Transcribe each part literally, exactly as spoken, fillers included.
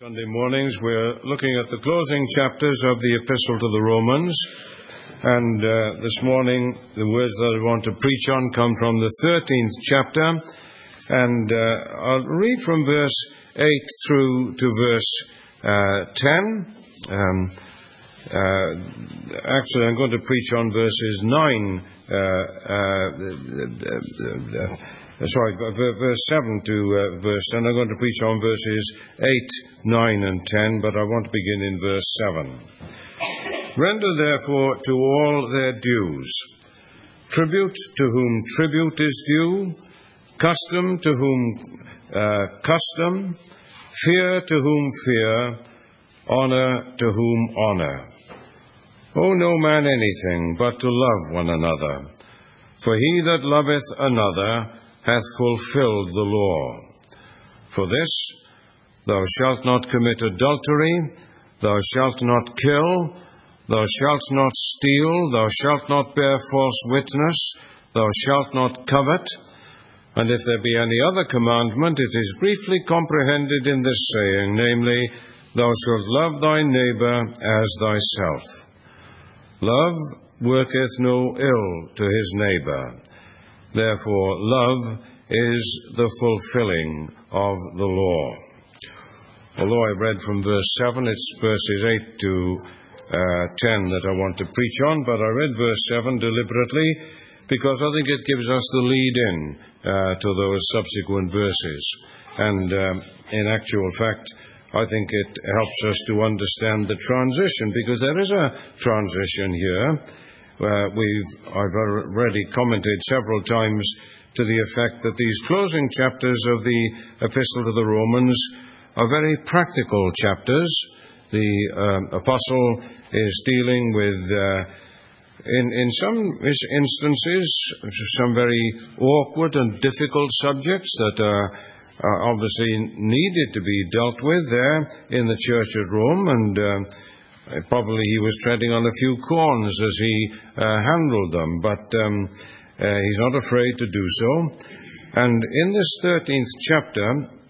Sunday mornings, we're looking at the closing chapters of the Epistle to the Romans, and uh, this morning the words that I want to preach on come from the thirteenth chapter, and uh, I'll read from verse eight through to verse uh, ten. Um, uh, actually, I'm going to preach on verses nine. Uh, uh, uh, uh, Sorry, verse seven to uh, verse ten. I'm going to preach on verses eight, nine, and ten, but I want to begin in verse seven. Render therefore to all their dues. Tribute to whom tribute is due, custom to whom uh, custom, fear to whom fear, honor to whom honor. Owe no man anything but to love one another. For he that loveth another hath fulfilled the law. For this, thou shalt not commit adultery, thou shalt not kill, thou shalt not steal, thou shalt not bear false witness, thou shalt not covet. And if there be any other commandment, it is briefly comprehended in this saying, namely, thou shalt love thy neighbour as thyself. Love worketh no ill to his neighbour. Therefore, love is the fulfilling of the law. Although I read from verse seven, it's verses eight to uh, ten that I want to preach on, but I read verse seven deliberately because I think it gives us the lead-in uh, to those subsequent verses. And um, in actual fact, I think it helps us to understand the transition, because there is a transition here. Uh, we've, I've already commented several times to the effect that these closing chapters of the Epistle to the Romans are very practical chapters. The uh, Apostle is dealing with, uh, in, in some instances, some very awkward and difficult subjects that are, are obviously needed to be dealt with there in the church at Rome, and uh, probably he was treading on a few corns as he uh, handled them, but um, uh, he's not afraid to do so. And in this thirteenth chapter,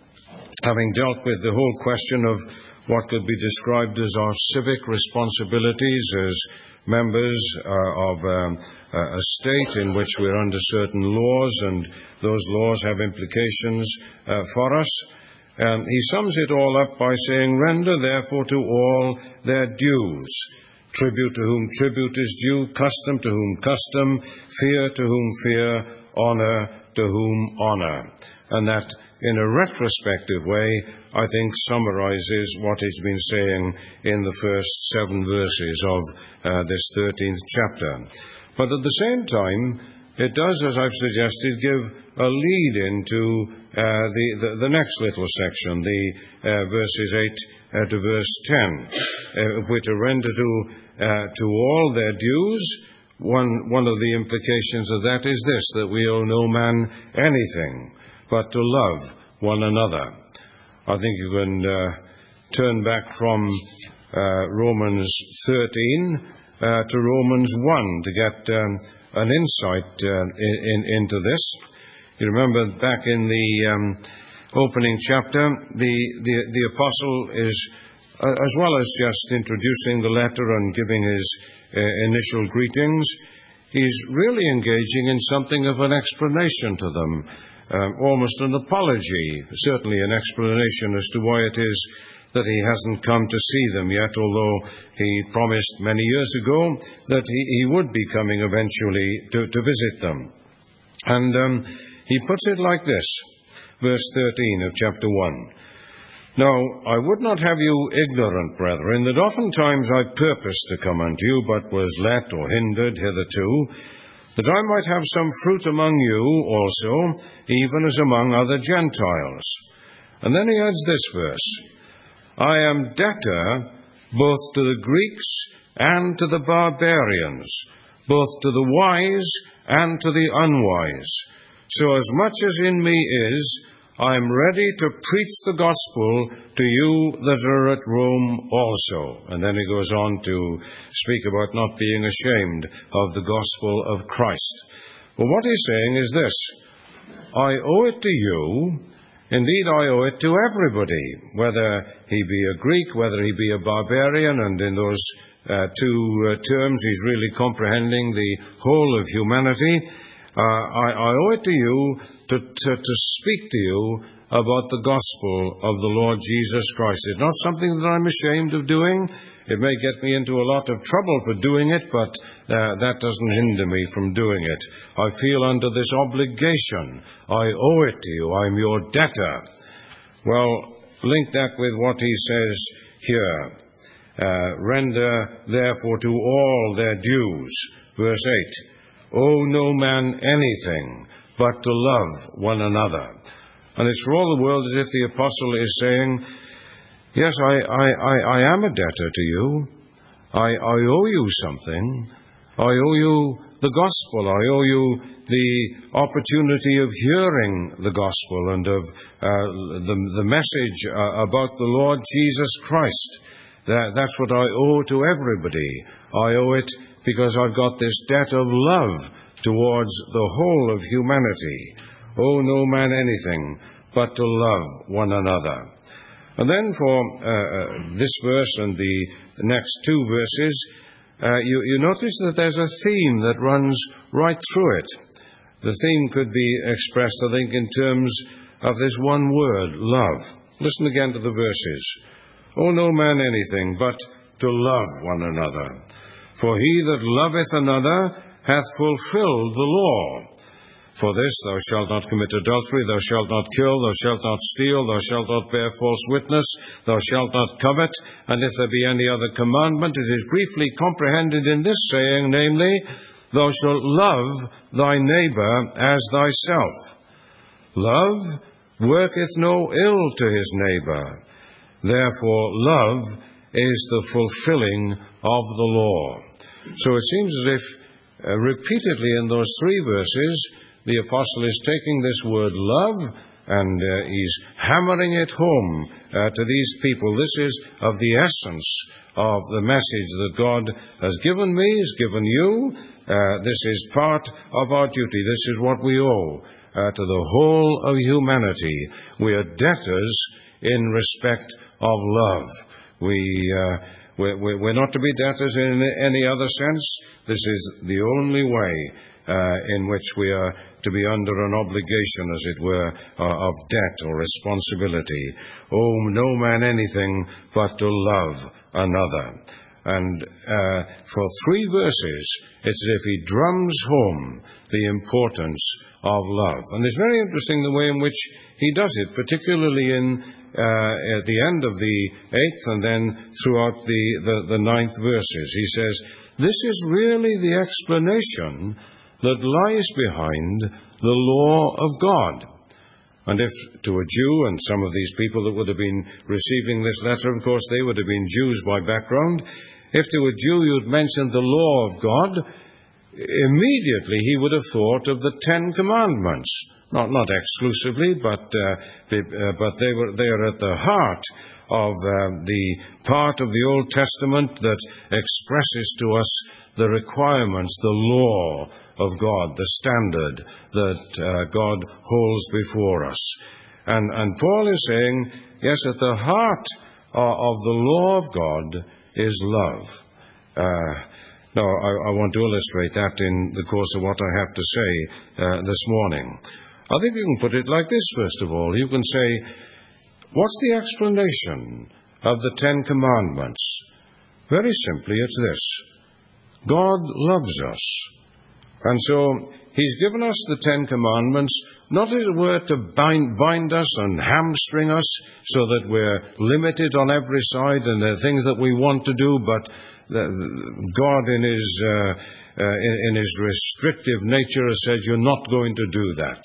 having dealt with the whole question of what could be described as our civic responsibilities as members uh, of um, a state in which we're under certain laws, and those laws have implications uh, for us, Um, he sums it all up by saying, render therefore to all their dues. Tribute to whom tribute is due, custom to whom custom, fear to whom fear, honor to whom honor. And that, in a retrospective way, I think summarizes what he's been saying in the first seven verses of uh, this thirteenth chapter. But at the same time, it does, as I've suggested, give a lead into uh, the, the, the next little section, the uh, verses eight uh, to verse ten, uh, which are render to, uh, to all their dues. One, one of the implications of that is this, that we owe no man anything but to love one another. I think you can uh, turn back from uh, Romans thirteen uh, to Romans one to get Um, an insight uh, in, in, into this. You remember back in the um, opening chapter, the, the, the apostle is, uh, as well as just introducing the letter and giving his uh, initial greetings, he's really engaging in something of an explanation to them, um, almost an apology, certainly an explanation as to why it is that he hasn't come to see them yet, although he promised many years ago that he, he would be coming eventually to, to visit them. And um, he puts it like this, verse thirteen of chapter one. Now, I would not have you ignorant, brethren, that oftentimes I purposed to come unto you, but was let or hindered hitherto, that I might have some fruit among you also, even as among other Gentiles. And then he adds this verse, I am debtor both to the Greeks and to the barbarians, both to the wise and to the unwise. So as much as in me is, I am ready to preach the gospel to you that are at Rome also. And then he goes on to speak about not being ashamed of the gospel of Christ. Well, what he's saying is this, I owe it to you Indeed, I owe it to everybody, whether he be a Greek, whether he be a barbarian, and in those uh, two uh, terms he's really comprehending the whole of humanity. Uh, I, I owe it to you to, to, to speak to you about the gospel of the Lord Jesus Christ. It's not something that I'm ashamed of doing. It may get me into a lot of trouble for doing it, but uh, that doesn't hinder me from doing it. I feel under this obligation. I owe it to you. I'm your debtor. Well, link that with what he says here. Uh, Render therefore to all their dues. Verse eight. Owe no man anything but to love one another. And it's for all the world as if the apostle is saying, yes, I, I, I, I am a debtor to you. I, I owe you something. I owe you the gospel. I owe you the opportunity of hearing the gospel and of uh, the, the message uh, about the Lord Jesus Christ. That, that's what I owe to everybody. I owe it because I've got this debt of love towards the whole of humanity. Owe no man anything but to love one another. And then for uh, this verse and the next two verses, uh, you, you notice that there's a theme that runs right through it. The theme could be expressed, I think, in terms of this one word, love. Listen again to the verses. Owe no man anything but to love one another. For he that loveth another hath fulfilled the law. For this, thou shalt not commit adultery, thou shalt not kill, thou shalt not steal, thou shalt not bear false witness, thou shalt not covet. And if there be any other commandment, it is briefly comprehended in this saying, namely, thou shalt love thy neighbour as thyself. Love worketh no ill to his neighbour. Therefore, love is the fulfilling of the law. So it seems as if uh, repeatedly in those three verses, the apostle is taking this word love and uh, he's hammering it home uh, to these people. This is of the essence of the message that God has given me, has given you. Uh, this is part of our duty. This is what we owe uh, to the whole of humanity. We are debtors in respect of love. We, uh, we're, we're not to be debtors in any other sense. This is the only way uh, in which we are to be under an obligation, as it were, uh, of debt or responsibility. Owe no man anything but to love another. And uh, for three verses, it's as if he drums home the importance of love. And it's very interesting the way in which he does it, particularly in uh, at the end of the eighth and then throughout the, the, the ninth verses. He says, this is really the explanation that lies behind the law of God. And if to a Jew, and some of these people that would have been receiving this letter, of course, they would have been Jews by background, if to a Jew you'd mentioned the law of God, immediately he would have thought of the Ten Commandments. Not not exclusively, but uh, they, uh, but they were they are at the heart of uh, the part of the Old Testament that expresses to us the requirements, the law of God, the standard that uh, God holds before us. And, and Paul is saying, yes, at the heart uh, of the law of God is love. Uh, now, I, I want to illustrate that in the course of what I have to say uh, this morning. I think you can put it like this, first of all. You can say, what's the explanation of the Ten Commandments? Very simply, it's this. God loves us. And so he's given us the Ten Commandments, not as it were to bind, bind us and hamstring us so that we're limited on every side and there are things that we want to do, but the, God in his, uh, uh, in, in his restrictive nature has said, you're not going to do that.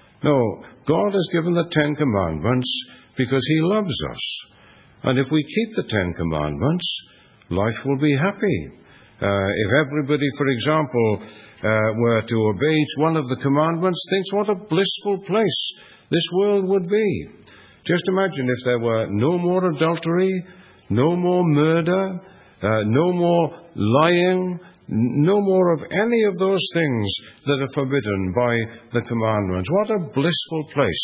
No, God has given the Ten Commandments because he loves us. And if we keep the Ten Commandments, life will be happy. Uh, if everybody, for example, uh, were to obey each one of the commandments, think what a blissful place this world would be. Just imagine if there were no more adultery, no more murder, uh, no more lying, no more of any of those things that are forbidden by the commandments. What a blissful place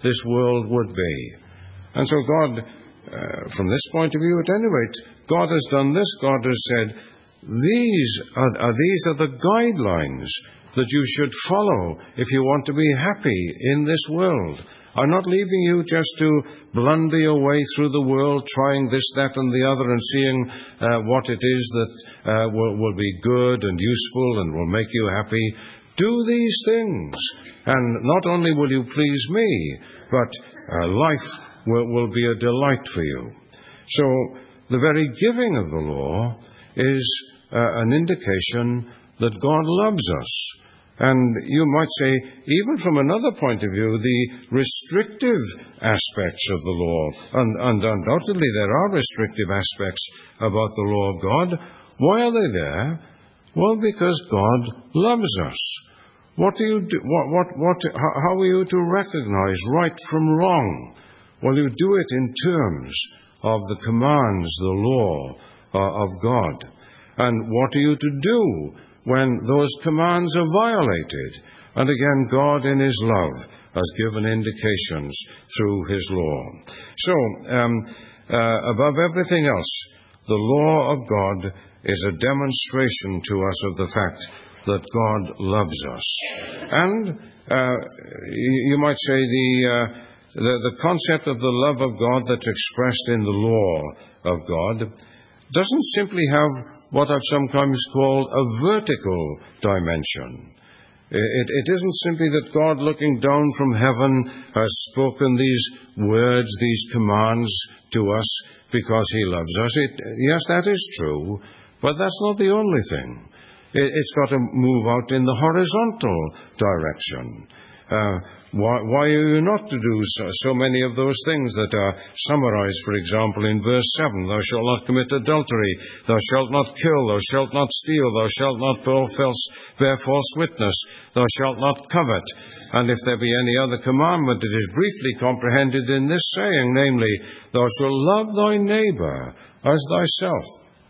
this world would be. And so God, uh, from this point of view at any rate, God has done this. God has said, these are, are, these are the guidelines that you should follow if you want to be happy in this world. I'm not leaving you just to blunder your way through the world, trying this, that, and the other, and seeing uh, what it is that uh, will, will be good and useful and will make you happy. Do these things, and not only will you please me, but uh, life will, will be a delight for you. So the very giving of the law is uh, an indication that God loves us. And you might say, even from another point of view, the restrictive aspects of the law, and, and undoubtedly there are restrictive aspects about the law of God. Why are they there? Well, because God loves us. What do you do? What, what, what, how are you to recognize right from wrong? Well, you do it in terms of the commands, the law uh, of God. And what are you to do when those commands are violated? And again, God in His love has given indications through His law. So, um, uh, above everything else, the law of God is a demonstration to us of the fact that God loves us. And uh, you might say the, uh, the, the concept of the love of God that's expressed in the law of God doesn't simply have what I've sometimes called a vertical dimension. It, it isn't simply that God looking down from heaven has spoken these words, these commands to us because He loves us. It, yes, that is true, but that's not the only thing. It, it's got to move out in the horizontal direction. Uh, why, why are you not to do so, so many of those things that are summarized, for example, in verse seven? Thou shalt not commit adultery, thou shalt not kill, thou shalt not steal, thou shalt not bear false, bear false witness, thou shalt not covet. And if there be any other commandment, it is briefly comprehended in this saying, namely, thou shalt love thy neighbor as thyself.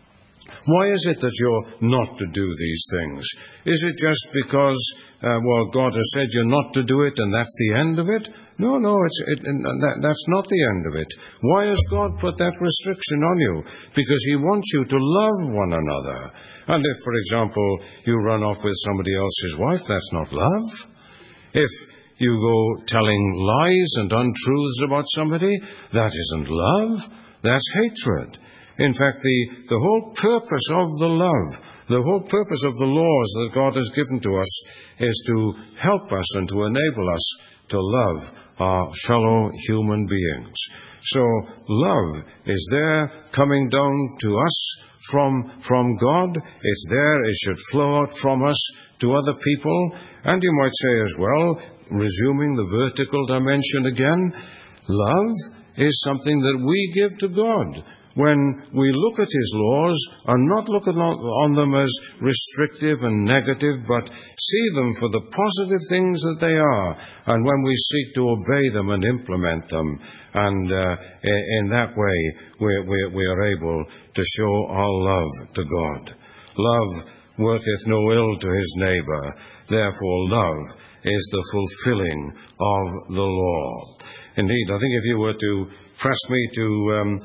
Why is it that you're not to do these things? Is it just because, uh, well, God has said you're not to do it and that's the end of it? No, no, it's, it, that, that's not the end of it. Why has God put that restriction on you? Because He wants you to love one another. And if, for example, you run off with somebody else's wife, that's not love. If you go telling lies and untruths about somebody, that isn't love, that's hatred. In fact, the, the whole purpose of the love, the whole purpose of the laws that God has given to us is to help us and to enable us to love our fellow human beings. So love is there coming down to us from, from God. It's there. It should flow out from us to other people. And you might say as well, resuming the vertical dimension again, love is something that we give to God. When we look at His laws and not look on them as restrictive and negative, but see them for the positive things that they are, and when we seek to obey them and implement them, and uh, in that way we, we, we are able to show our love to God. Love worketh no ill to his neighbor, therefore love is the fulfilling of the law. Indeed, I think if you were to press me to um,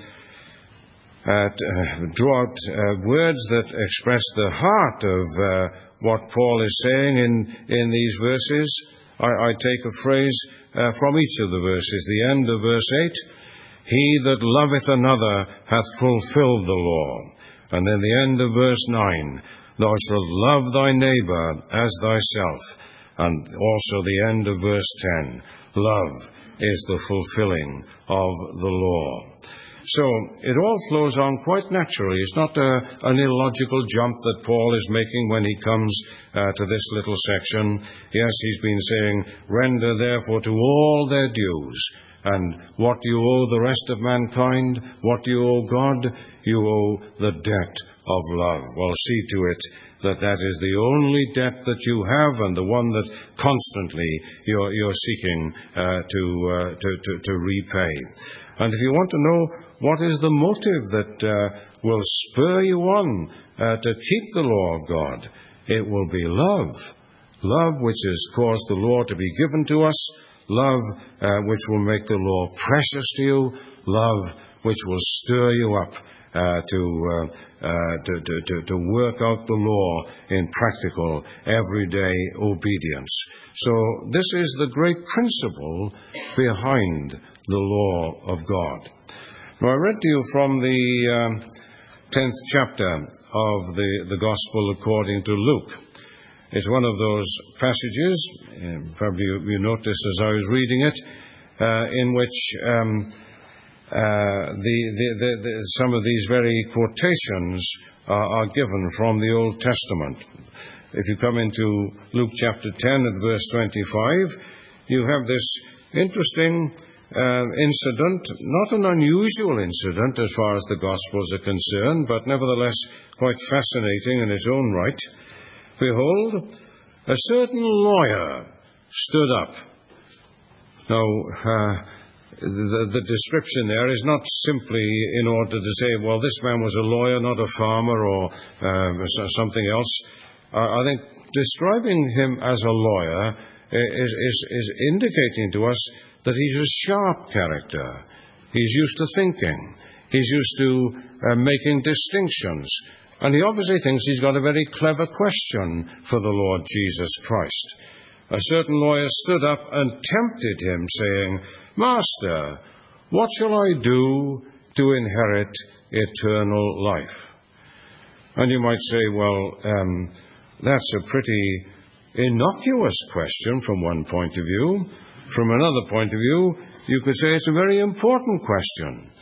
Uh, uh, draw out uh, words that express the heart of uh, what Paul is saying in, in these verses, I, I take a phrase uh, from each of the verses. The end of verse eight, he that loveth another hath fulfilled the law. And then the end of verse nine, thou shalt love thy neighbor as thyself. And also the end of verse ten, love is the fulfilling of the law. So it all flows on quite naturally. It's not a, an illogical jump that Paul is making when he comes uh, to this little section. Yes, he's been saying, render therefore to all their dues. And what do you owe the rest of mankind? What do you owe God? You owe the debt of love. Well, see to it that that is the only debt that you have and the one that constantly you're, you're seeking uh, to, uh, to, to, to repay. And if you want to know what is the motive that uh, will spur you on uh, to keep the law of God, it will be love. Love which has caused the law to be given to us, love uh, which will make the law precious to you, love which will stir you up uh, to, uh, uh, to, to, to, to work out the law in practical, everyday obedience. So this is the great principle behind the law of God. Now, I read to you from the um, tenth chapter of the, the Gospel according to Luke. It's one of those passages, uh, probably you, you noticed as I was reading it, uh, in which um, uh, the, the, the, the, some of these very quotations are, are given from the Old Testament. If you come into Luke chapter ten at verse twenty-five, you have this interesting uh, incident, not an unusual incident as far as the Gospels are concerned, but nevertheless quite fascinating in its own right. Behold, a certain lawyer stood up. Now, uh, the, the description there is not simply in order to say, well, this man was a lawyer, not a farmer or uh, something else. Uh, I think describing him as a lawyer is, is, is indicating to us that he's a sharp character. He's used to thinking. He's used to uh, making distinctions. And he obviously thinks he's got a very clever question for the Lord Jesus Christ. A certain lawyer stood up and tempted him, saying, Master, what shall I do to inherit eternal life? And you might say, well, um, that's a pretty innocuous question from one point of view. From another point of view, you could say it's a very important question.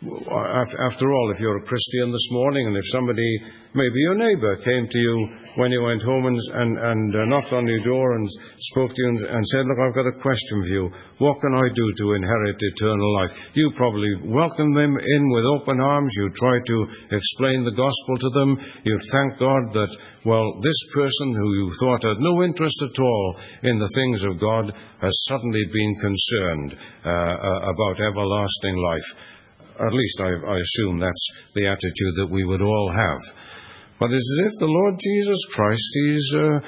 After all, if you're a Christian this morning, and if somebody, maybe your neighbor, came to you when you went home and, and, and uh, knocked on your door and spoke to you and, and said, look, I've got a question for you. What can I do to inherit eternal life? You probably welcome them in with open arms. You try to explain the gospel to them. You thank God that, well, this person who you thought had no interest at all in the things of God has suddenly been concerned uh, about everlasting life. At least I, I assume that's the attitude that we would all have. But it's as if the Lord Jesus Christ, he's, uh,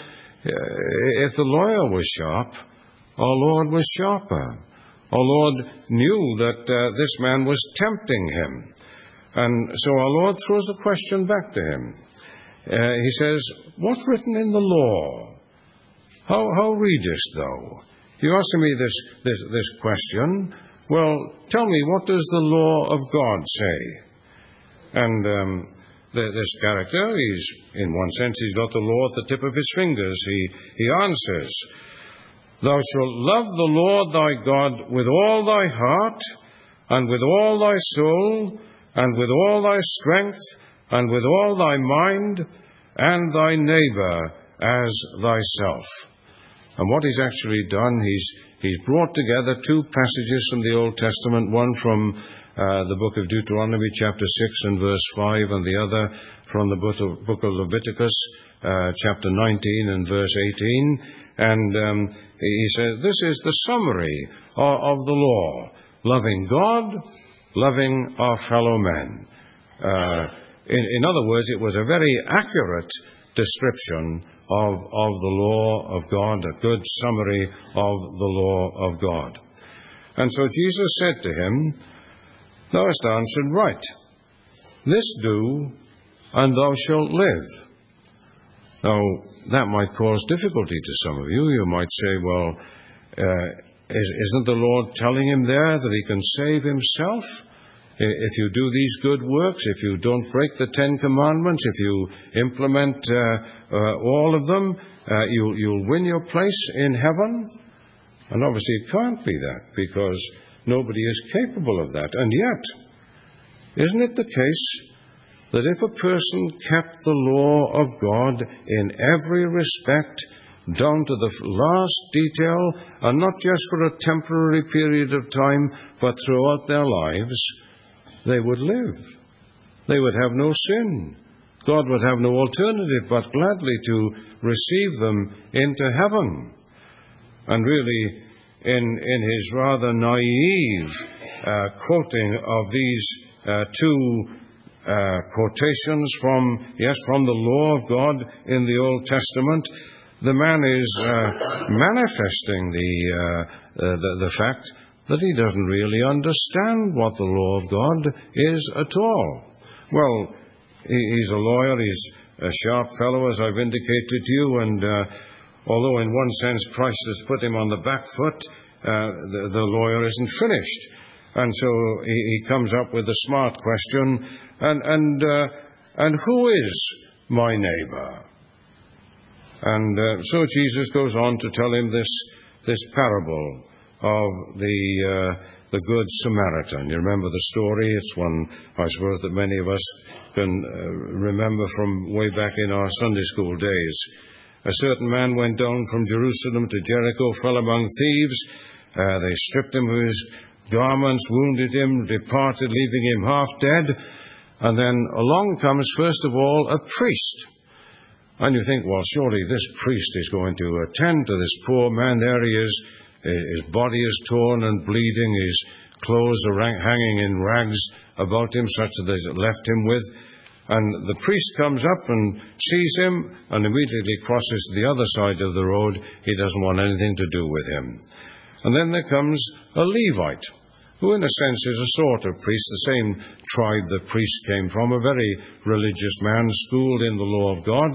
if the lawyer was sharp, our Lord was sharper. Our Lord knew that uh, this man was tempting him. And so our Lord throws a question back to him. Uh, he says, what's written in the law? How, how readest thou? You're asking me this, this, this question. Well, tell me, what does the law of God say? And um, the, this character, he's, in one sense, he's got the law at the tip of his fingers. He, he answers, Thou shalt love the Lord thy God with all thy heart, and with all thy soul, and with all thy strength, and with all thy mind, and thy neighbor as thyself. And what he's actually done, he's He's brought together two passages from the Old Testament, one from uh, the book of Deuteronomy, chapter six and verse five, and the other from the book of, book of Leviticus, uh, chapter nineteen and verse eighteen. And um, he says, this is the summary of, of the law, loving God, loving our fellow men. Uh, in, in other words, it was a very accurate description Of, of the law of God, a good summary of the law of God. And so Jesus said to him, Thou hast answered right. This do, and thou shalt live. Now, that might cause difficulty to some of you. You might say, well, uh, isn't the Lord telling him there that he can save himself? If you do these good works, if you don't break the Ten Commandments, if you implement uh, uh, all of them, uh, you'll, you'll win your place in heaven? And obviously it can't be that, because nobody is capable of that. And yet, isn't it the case that if a person kept the law of God in every respect, down to the last detail, and not just for a temporary period of time, but throughout their lives, they would live. They would have no sin. God would have no alternative but gladly to receive them into heaven. And really, in, in his rather naive uh, quoting of these uh, two uh, quotations from, yes, from the law of God in the Old Testament, the man is uh, manifesting the, uh, uh, the, the fact that he doesn't really understand what the law of God is at all. Well, he, he's a lawyer, he's a sharp fellow, as I've indicated to you, and uh, although in one sense Christ has put him on the back foot, uh, the, the lawyer isn't finished. And so he, he comes up with a smart question, and, and, uh, and who is my neighbor? And uh, so Jesus goes on to tell him this, this parable of the, uh, the Good Samaritan. You remember the story? It's one, I suppose, that many of us can uh, remember from way back in our Sunday school days. A certain man went down from Jerusalem to Jericho, fell among thieves. Uh, they stripped him of his garments, wounded him, departed, leaving him half dead. And then along comes, first of all, a priest. And you think, well, surely this priest is going to attend to this poor man. There he is. His body is torn and bleeding. His clothes are hanging in rags about him, such that they left him with. And the priest comes up and sees him and immediately crosses to the other side of the road. He doesn't want anything to do with him. And then there comes a Levite, who in a sense is a sort of priest, the same tribe the priest came from, a very religious man, schooled in the law of God.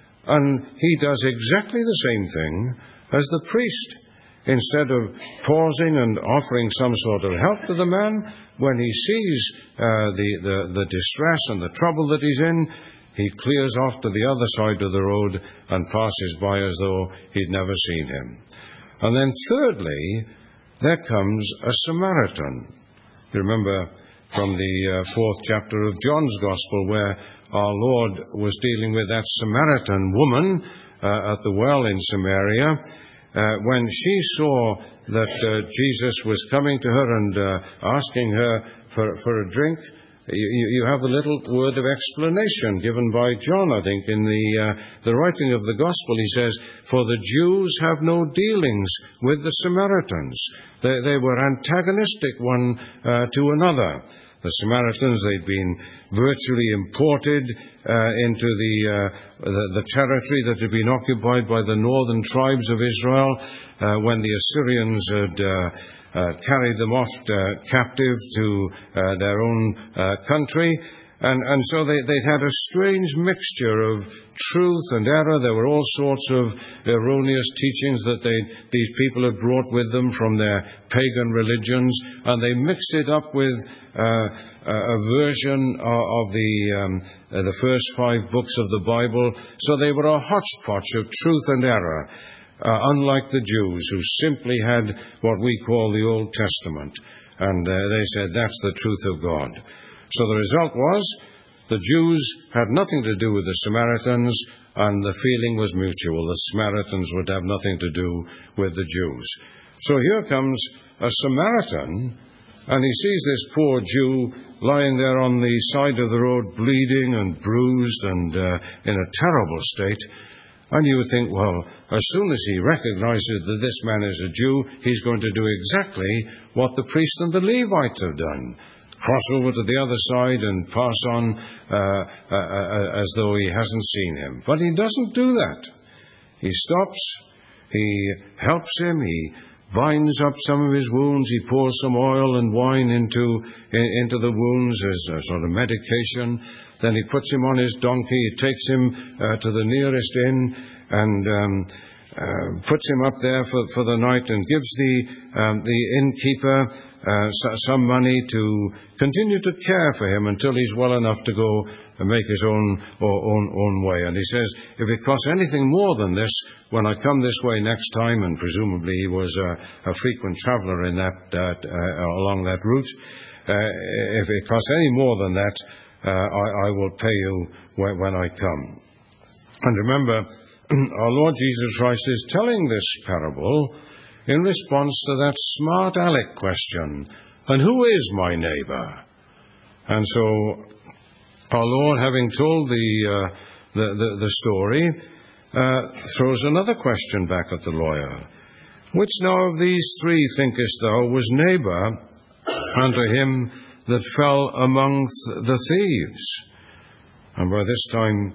And he does exactly the same thing as the priest. Instead of pausing and offering some sort of help to the man, when he sees uh, the, the, the distress and the trouble that he's in, he clears off to the other side of the road and passes by as though he'd never seen him. And then thirdly, there comes a Samaritan. You remember from the uh, fourth chapter of John's Gospel, where our Lord was dealing with that Samaritan woman uh, at the well in Samaria. Uh, when she saw that uh, Jesus was coming to her and uh, asking her for, for a drink, you, you have a little word of explanation given by John, I think, in the, uh, the writing of the Gospel. He says, "For the Jews have no dealings with the Samaritans." They, they were antagonistic one uh, to another. The Samaritans, they'd been virtually imported uh, into the, uh, the the territory that had been occupied by the northern tribes of Israel uh, when the Assyrians had uh, uh, carried them off uh, captive to uh, their own uh, country. And, and so they, they'd had a strange mixture of truth and error. There were all sorts of erroneous teachings that they, these people had brought with them from their pagan religions, and they mixed it up with uh, a version of the, um, uh, the first five books of the Bible. So they were a hodgepodge of truth and error, uh, unlike the Jews, who simply had what we call the Old Testament. And uh, they said, that's the truth of God. So the result was, the Jews had nothing to do with the Samaritans, and the feeling was mutual. The Samaritans would have nothing to do with the Jews. So here comes a Samaritan, and he sees this poor Jew lying there on the side of the road, bleeding and bruised and uh, in a terrible state. And you would think, well, as soon as he recognizes that this man is a Jew, he's going to do exactly what the priest and the Levite have done. Cross over to the other side and pass on uh, uh, uh, as though he hasn't seen him. But he doesn't do that. He stops, he helps him, he binds up some of his wounds, he pours some oil and wine into, in, into the wounds as a sort of medication. Then he puts him on his donkey, he takes him uh, to the nearest inn and um, uh, puts him up there for, for the night and gives the, um, the innkeeper Uh, some money to continue to care for him until he's well enough to go and make his own, or, own, own way. And he says, if it costs anything more than this, when I come this way next time, and presumably he was a, a frequent traveller in that, that uh, along that route, uh, if it costs any more than that, uh, I, I will pay you when, when I come. And remember, our Lord Jesus Christ is telling this parable in response to that smart aleck question, and who is my neighbour? And so our Lord, having told the, uh, the, the, the story, uh, throws another question back at the lawyer. Which now of these three, thinkest thou, was neighbour unto him that fell among th- the thieves? And by this time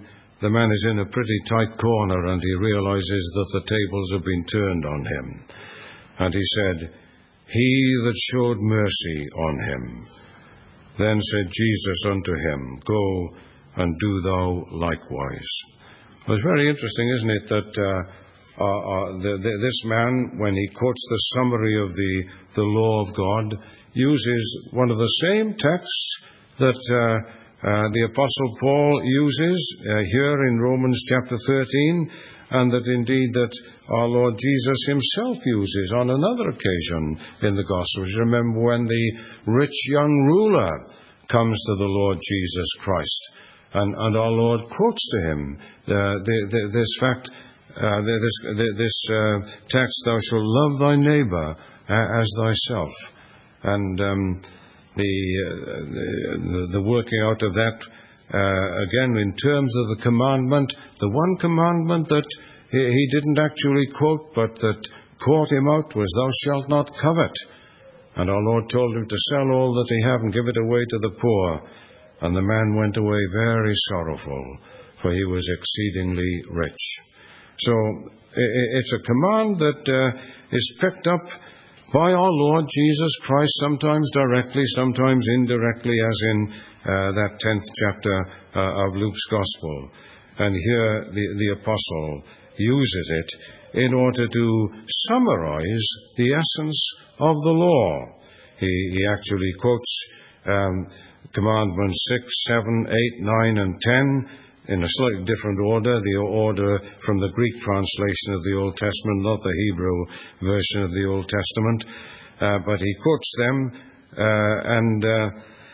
the man is in a pretty tight corner, and he realizes that the tables have been turned on him. And he said, "He that showed mercy on him." Then said Jesus unto him, "Go and do thou likewise." Well, it's very interesting, isn't it, that uh, uh, uh, the, the, this man, when he quotes the summary of the, the law of God, uses one of the same texts that uh, uh, the Apostle Paul uses uh, here in Romans chapter thirteen, and that indeed that our Lord Jesus himself uses on another occasion in the Gospels. You remember when the rich young ruler comes to the Lord Jesus Christ, and, and our Lord quotes to him uh, the, the, this fact, uh, this, this uh, text, "Thou shalt love thy neighbor uh, as thyself." And um, the, uh, the, the working out of that, uh, again, in terms of the commandment, the one commandment that he, he didn't actually quote, but that caught him out, was, "Thou shalt not covet." And our Lord told him to sell all that he had and give it away to the poor. And the man went away very sorrowful, for he was exceedingly rich. So it's a command that uh, is picked up by our Lord Jesus Christ, sometimes directly, sometimes indirectly, as in uh, that tenth chapter uh, of Luke's Gospel. And here the, the Apostle uses it in order to summarize the essence of the law. He, he actually quotes um, commandments six, seven, eight, nine, and ten in a slightly different order, the order from the Greek translation of the Old Testament, not the Hebrew version of the Old Testament. Uh, but he quotes them, uh, and uh,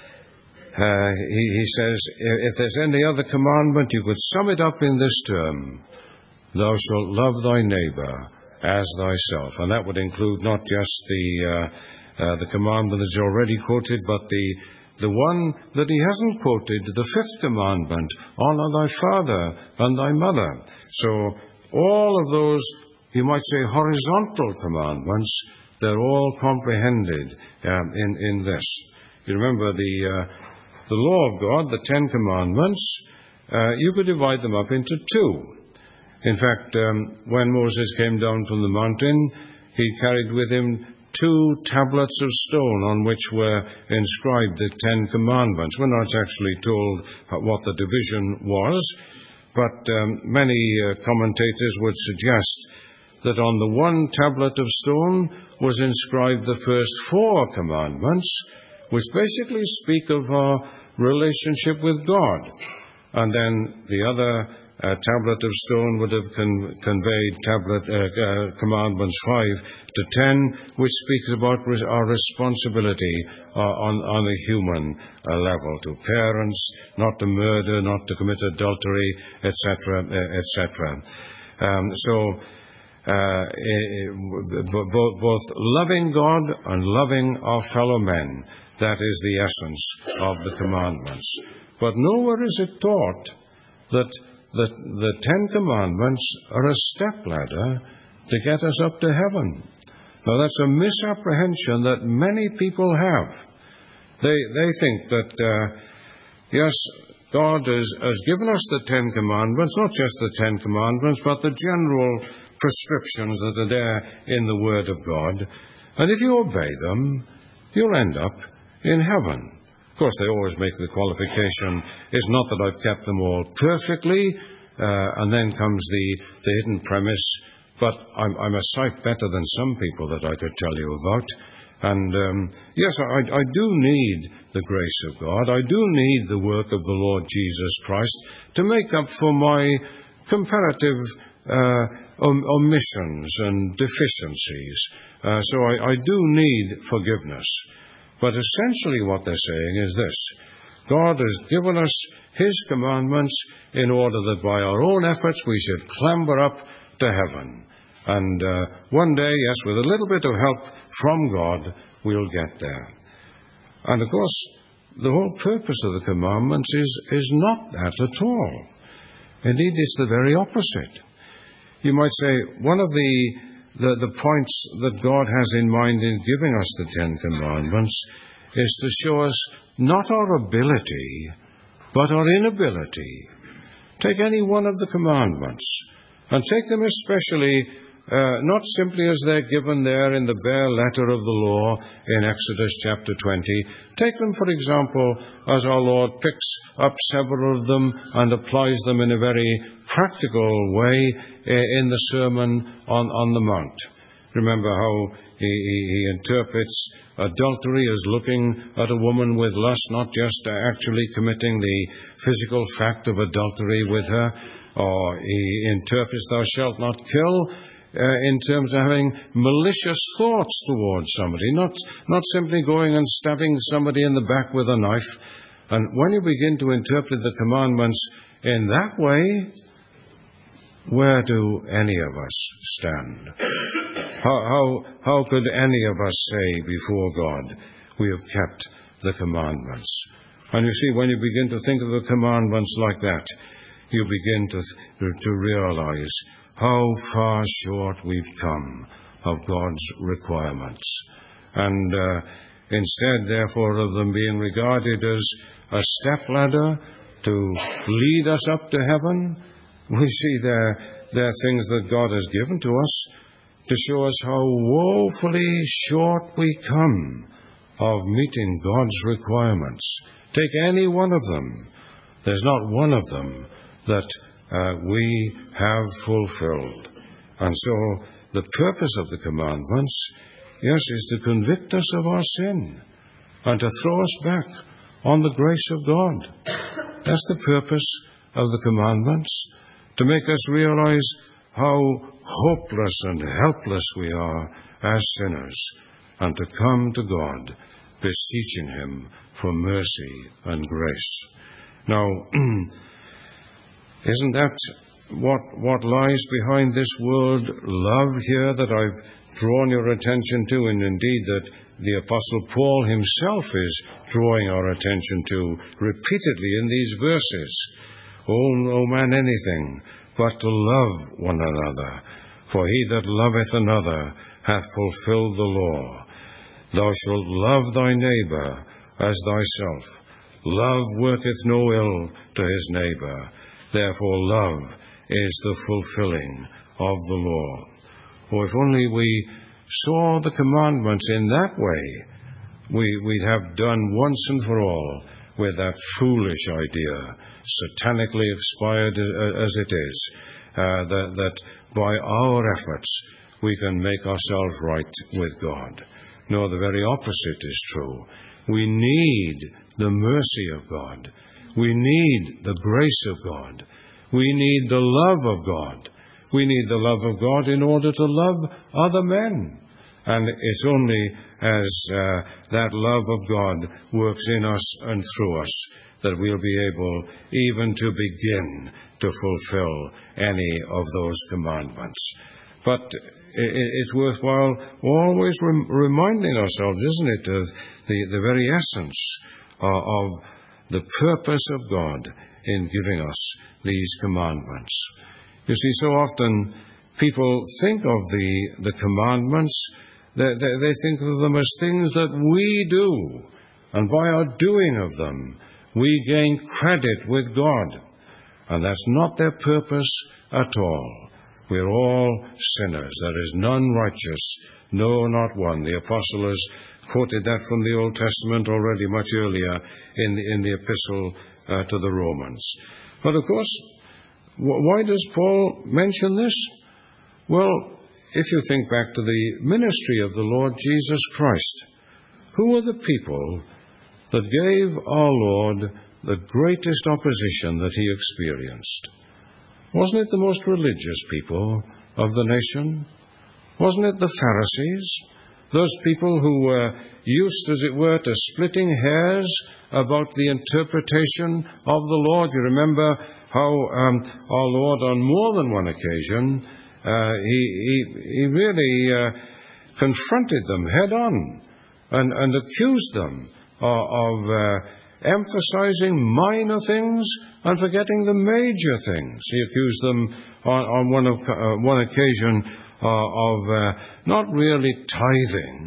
uh, he, he says, if there's any other commandment, you could sum it up in this term: "Thou shalt love thy neighbor as thyself." And that would include not just the uh, uh, the commandment that's already quoted, but the the one that he hasn't quoted, the fifth commandment: "Honor thy father and thy mother." So all of those, you might say, horizontal commandments, they're all comprehended um, in in this. You remember the uh, the law of God, the Ten Commandments. Uh, you could divide them up into two. In fact, um, when Moses came down from the mountain, he carried with him two tablets of stone on which were inscribed the Ten Commandments. We're not actually told what the division was, but um, many uh, commentators would suggest that on the one tablet of stone was inscribed the first four commandments, which basically speak of our relationship with God. And then the other uh, tablet of stone would have con- conveyed tablet uh, uh, commandments five to ten, which speaks about re- our responsibility uh, on, on a human uh, level, to parents, not to murder, not to commit adultery, et cetera, uh, et cetera. Um, so, uh, both, both loving God and loving our fellow men, that is the essence of the commandments. But nowhere is it taught that the, the Ten Commandments are a stepladder to get us up to heaven. Now, that's a misapprehension that many people have. They they think that, uh, yes, God has, has given us the Ten Commandments, not just the Ten Commandments, but the general prescriptions that are there in the Word of God. And if you obey them, you'll end up in heaven. Of course, they always make the qualification, it's not that I've kept them all perfectly, uh, and then comes the, the hidden premise, but I'm, I'm a sight better than some people that I could tell you about. And um, yes, I, I do need the grace of God. I do need the work of the Lord Jesus Christ to make up for my comparative uh, om- omissions and deficiencies. Uh, so I, I do need forgiveness. But essentially what they're saying is this: God has given us His commandments in order that by our own efforts we should clamber up to heaven. And uh, one day, yes, with a little bit of help from God, we'll get there. And of course, the whole purpose of the commandments is, is not that at all. Indeed, it's the very opposite. You might say one of the The, the points that God has in mind in giving us the Ten Commandments is to show us not our ability, but our inability Take any one of the commandments, and take them especially, uh, not simply as they're given there in the bare letter of the law in Exodus chapter twenty. Take them, for example, as our Lord picks up several of them and applies them in a very practical way in the Sermon on, on the Mount. Remember how he, he, he interprets adultery as looking at a woman with lust, not just actually committing the physical fact of adultery with her. Or he interprets thou shalt not kill uh, in terms of having malicious thoughts towards somebody, not, not simply going and stabbing somebody in the back with a knife. And when you begin to interpret the commandments in that way, where do any of us stand? How, how, how could any of us say before God, we have kept the commandments? And you see, when you begin to think of the commandments like that, you begin to, to realize how far short we've come of God's requirements. And uh, instead, therefore, of them being regarded as a stepladder to lead us up to heaven, we see there, there are things that God has given to us to show us how woefully short we come of meeting God's requirements. Take any one of them. There's not one of them that uh, we have fulfilled. And so the purpose of the commandments, yes, is to convict us of our sin and to throw us back on the grace of God. That's the purpose of the commandments, to make us realize how hopeless and helpless we are as sinners, and to come to God, beseeching Him for mercy and grace. Now, isn't that what, what lies behind this word love here that I've drawn your attention to, and indeed that the Apostle Paul himself is drawing our attention to repeatedly in these verses? Owe no man anything but to love one another, for he that loveth another hath fulfilled the law. Thou shalt love thy neighbour as thyself. Love worketh no ill to his neighbour. Therefore love is the fulfilling of the law. Oh, if only we saw the commandments in that way, we, we'd have done once and for all with that foolish idea, satanically expired as it is, uh, that, that by our efforts we can make ourselves right with God. No, the very opposite is true. We need the mercy of God. We need the grace of God. We need the love of God. We need the love of God in order to love other men. And it's only as uh, that love of God works in us and through us that we'll be able even to begin to fulfill any of those commandments. But it's worthwhile always rem- reminding ourselves, isn't it, of the, the very essence uh, of the purpose of God in giving us these commandments. You see, so often people think of the, the commandments, they, they, they think of them as things that we do, and by our doing of them, we gain credit with God. And that's not their purpose at all. We're all sinners. There is none righteous, no, not one. The apostle has quoted that from the Old Testament already much earlier in the, in the epistle uh, to the Romans. But of course, wh- why does Paul mention this? Well, if you think back to the ministry of the Lord Jesus Christ, who were the people that gave our Lord the greatest opposition that he experienced? Wasn't it the most religious people of the nation? Wasn't it the Pharisees? Those people who were used, as it were, to splitting hairs about the interpretation of the law. Do you remember how um, our Lord, on more than one occasion, uh, he, he, he really uh, confronted them head on and, and accused them of, of uh, emphasizing minor things and forgetting the major things. He accused them on, on one, of, uh, one occasion uh, of uh, not really tithing,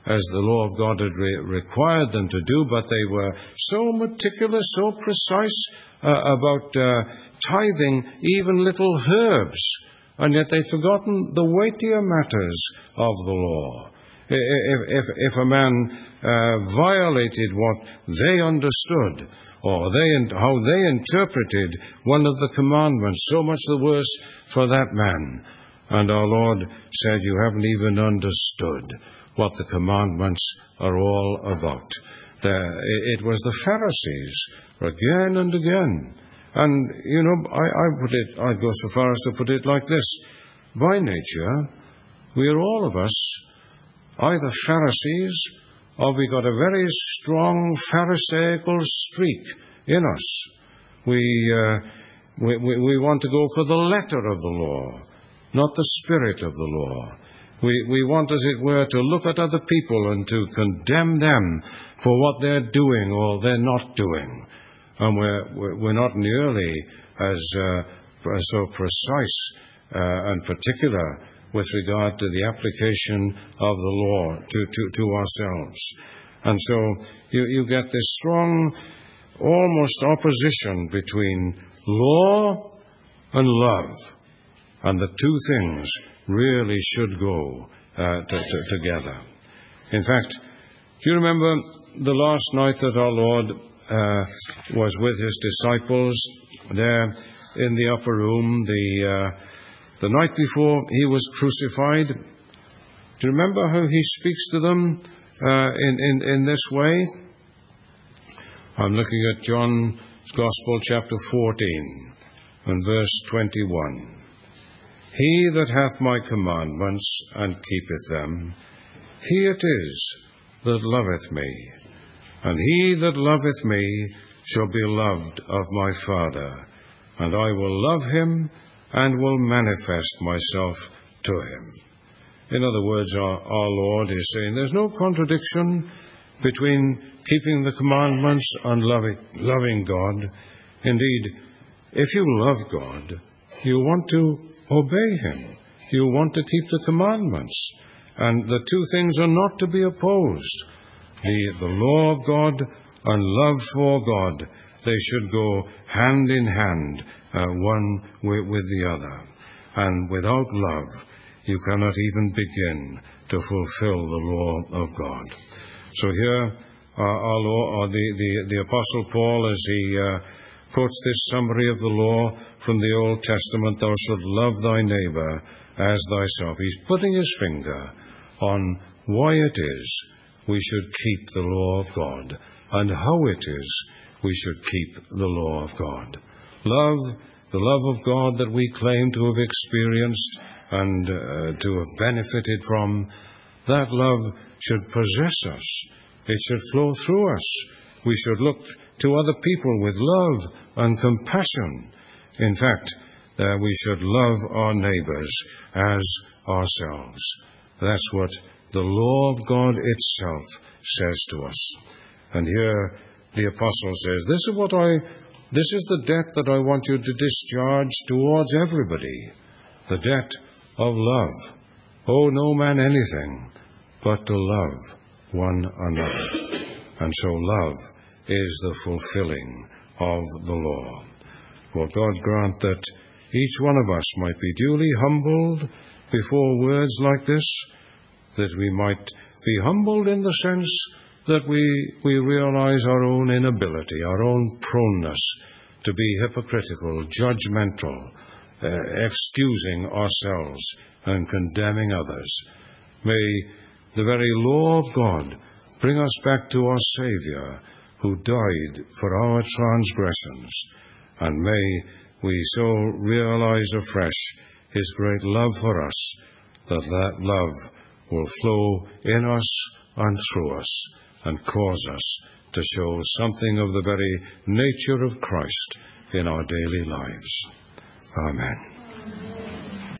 as the law of God had re- required them to do, but they were so meticulous, so precise uh, about uh, tithing even little herbs, and yet they'd forgotten the weightier matters of the law. If, if, if a man uh, violated what they understood, or they, how they interpreted one of the commandments, so much the worse for that man. And our Lord said, you haven't even understood what the commandments are all about. The, it was the Pharisees, again and again. And, you know, I, I put it, I'd go so far as to put it like this. By nature, we are all of us either Pharisees, or we got a very strong Pharisaical streak in us. We, uh, we, we, we want to go for the letter of the law, not the spirit of the law. We, we want, as it were, to look at other people and to condemn them for what they're doing or they're not doing. And we're, we're not nearly as, uh, as so precise uh, and particular with regard to the application of the law to, to, to ourselves. And so you, you get this strong, almost opposition between law and love. And the two things really should go uh, to, to, together. In fact, do you remember the last night that our Lord uh, was with his disciples there in the upper room, the, uh, the night before he was crucified? Do you remember how he speaks to them uh, in, in, in this way? I'm looking at John's Gospel, chapter fourteen, and verse twenty-one. He that hath my commandments and keepeth them, he it is that loveth me. And he that loveth me shall be loved of my Father, and I will love him and will manifest myself to him. In other words, our, our Lord is saying there's no contradiction between keeping the commandments and loving, loving God. Indeed, if you love God, you want to obey him. You want to keep the commandments. And the two things are not to be opposed. The, the law of God and love for God, they should go hand in hand, uh, one with, with the other. And without love, you cannot even begin to fulfill the law of God. So here, uh, our Lord, uh, the, the, the Apostle Paul, as he uh, quotes this summary of the law from the Old Testament, thou shalt love thy neighbor as thyself. He's putting his finger on why it is we should keep the law of God and how it is we should keep the law of God. Love, the love of God that we claim to have experienced and uh, to have benefited from, that love should possess us. It should flow through us. We should look to other people with love and compassion. In fact, uh, we should love our neighbors as ourselves. That's what the law of God itself says to us. And here the apostle says, this is what I, this is the debt that I want you to discharge towards everybody, the debt of love. Owe no man anything but to love one another. And so love is the fulfilling of the law. For God grant that each one of us might be duly humbled before words like this, that we might be humbled in the sense that we, we realize our own inability, our own proneness to be hypocritical, judgmental, uh, excusing ourselves and condemning others. May the very law of God bring us back to our Savior, who died for our transgressions, and may we so realize afresh his great love for us, that that love will flow in us and through us, and cause us to show something of the very nature of Christ in our daily lives. Amen.